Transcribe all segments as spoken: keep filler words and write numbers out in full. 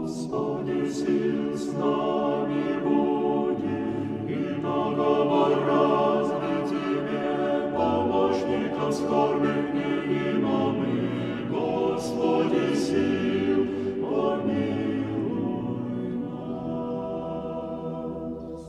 Господи, сил с нами буди, и наговор разный Тебе, помощником скорбных невидимым, Господи, сил, помилуй нас.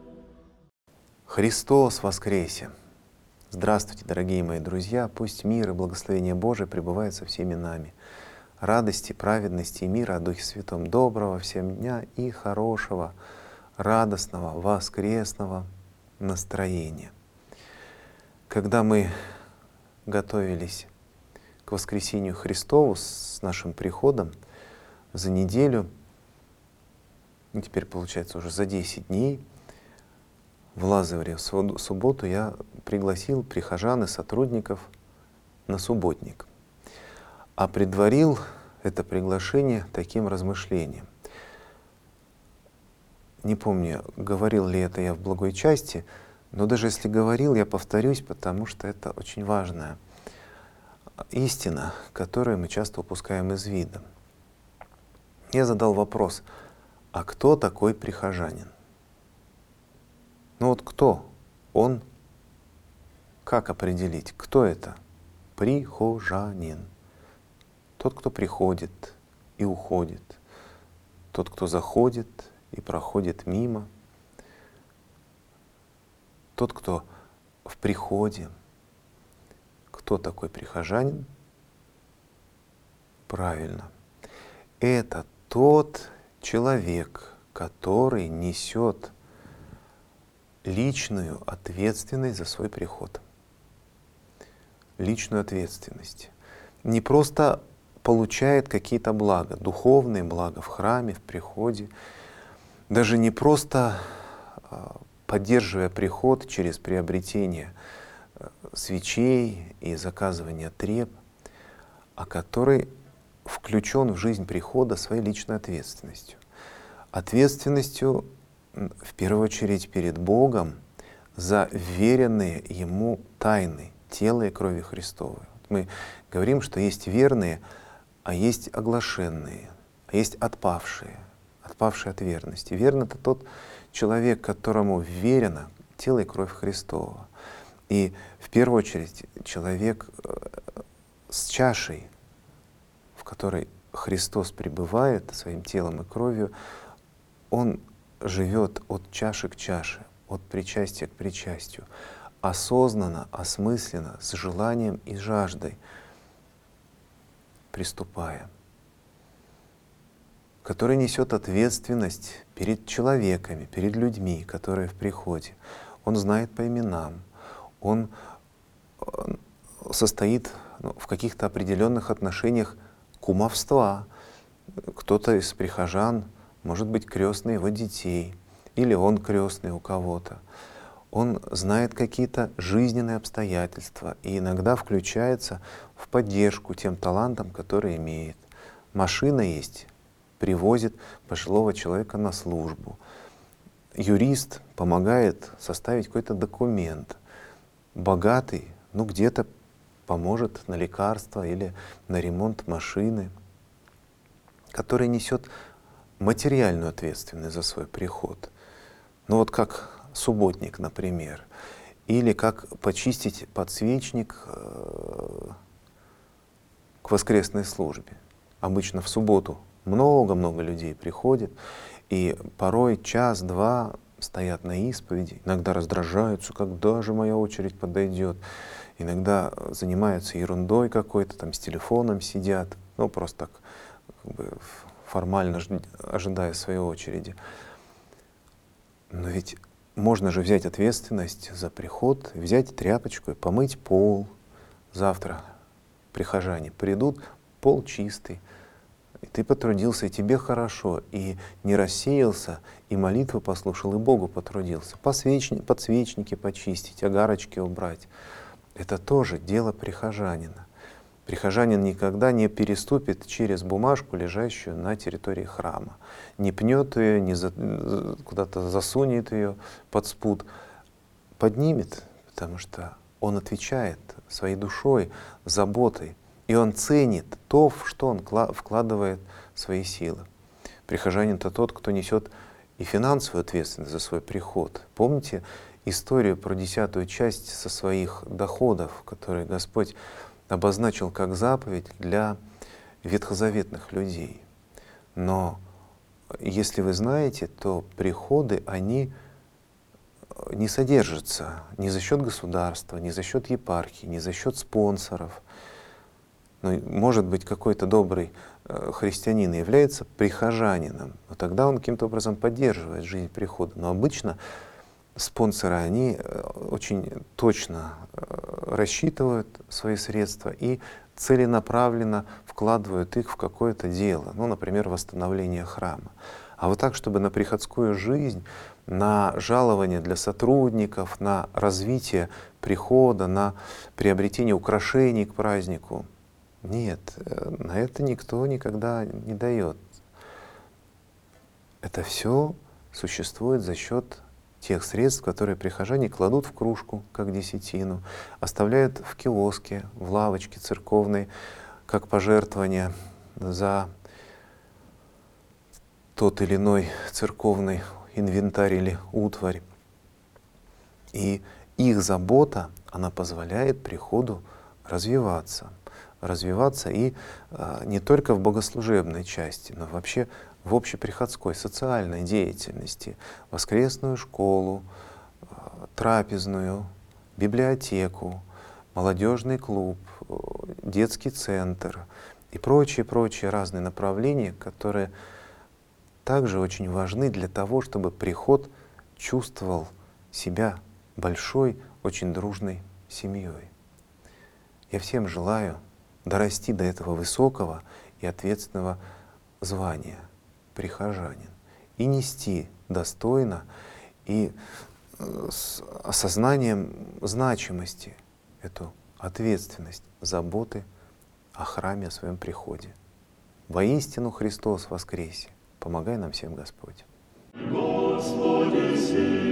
Христос воскресе! Здравствуйте, дорогие мои друзья! Пусть мир и благословение Божие пребывают со всеми нами. Радости, праведности и мира о Духе Святом, доброго всем дня и хорошего, радостного, воскресного настроения. Когда мы готовились к воскресению Христову с нашим приходом за неделю, ну, теперь получается уже за десять дней, в Лазареве в субботу я пригласил прихожан и сотрудников на субботник, а предварил это приглашение таким размышлением. Не помню, говорил ли это я в благой части, но даже если говорил, я повторюсь, потому что это очень важная истина, которую мы часто упускаем из вида. Я задал вопрос: а кто такой прихожанин? Ну вот кто он? Как определить, кто это? Прихожанин. Тот, кто приходит и уходит. Тот, кто заходит и проходит мимо. Тот, кто в приходе. Кто такой прихожанин? Правильно. Это тот человек, который несет личную ответственность за свой приход. Личную ответственность. Не просто получает какие-то блага, духовные блага в храме, в приходе, даже не просто поддерживая приход через приобретение свечей и заказывание треб, а который включен в жизнь прихода своей личной ответственностью. Ответственностью в первую очередь перед Богом за веренные Ему тайны тела и крови Христовой. Мы говорим, что есть верные, а есть оглашенные, а есть отпавшие, отпавшие от верности. Верный — это тот человек, которому верено тело и кровь Христова. И в первую очередь человек с чашей, в которой Христос пребывает своим телом и кровью, он живет от чаши к чаше, от причастия к причастию, осознанно, осмысленно, с желанием и жаждой приступая, который несет ответственность перед человеками, перед людьми, которые в приходе. Он знает по именам, он состоит ну, в каких-то определенных отношениях кумовства. Кто-то из прихожан может быть крестный его детей, или он крестный у кого-то. Он знает какие-то жизненные обстоятельства и иногда включается в поддержку тем талантам, которые имеет. Машина есть, привозит пожилого человека на службу. Юрист помогает составить какой-то документ. Богатый, ну где-то поможет на лекарства или на ремонт машины, который несет материальную ответственность за свой приход. Ну вот как субботник, например, или как почистить подсвечник к воскресной службе. Обычно в субботу много-много людей приходит, и порой час-два стоят на исповеди, иногда раздражаются, когда же моя очередь подойдет, иногда занимаются ерундой какой-то, там с телефоном сидят, ну просто так как бы формально ожидая своей очереди. Но ведь можно же взять ответственность за приход, взять тряпочку и помыть пол. Завтра прихожане придут, пол чистый, и ты потрудился, и тебе хорошо, и не рассеялся, и молитву послушал, и Богу потрудился. Посвечни, подсвечники почистить, огарочки убрать. Это тоже дело прихожанина. Прихожанин никогда не переступит через бумажку, лежащую на территории храма. Не пнет ее, не за, куда-то засунет ее под спуд. Поднимет, потому что он отвечает своей душой, заботой. И он ценит то, в что он вкладывает свои силы. Прихожанин-то тот, кто несет и финансовую ответственность за свой приход. Помните историю про десятую часть со своих доходов, которые Господь обозначил как заповедь для ветхозаветных людей? Но если вы знаете, то приходы, они не содержатся ни за счет государства, ни за счет епархии, ни за счет спонсоров. Ну, может быть, какой-то добрый э, христианин является прихожанином, но тогда он каким-то образом поддерживает жизнь прихода. Но обычно спонсоры, они э, очень точно э, рассчитывают свои средства и целенаправленно вкладывают их в какое-то дело, ну, например, восстановление храма. А вот так, чтобы на приходскую жизнь, на жалование для сотрудников, на развитие прихода, на приобретение украшений к празднику, нет, на это никто никогда не дает. Это все существует за счет тех средств, которые прихожане кладут в кружку, как десятину, оставляют в киоске, в лавочке церковной, как пожертвование за тот или иной церковный инвентарь или утварь. И их забота, она позволяет приходу развиваться. развиваться и а, не только в богослужебной части, но вообще в общеприходской социальной деятельности, воскресную школу, а, трапезную, библиотеку, молодежный клуб, детский центр и прочие-прочие разные направления, которые также очень важны для того, чтобы приход чувствовал себя большой, очень дружной семьей. Я всем желаю дорасти до этого высокого и ответственного звания прихожанин и нести достойно и с осознанием значимости эту ответственность, заботы о храме, о своем приходе. Воистину Христос воскресе! Помогай нам всем, Господь! Господи,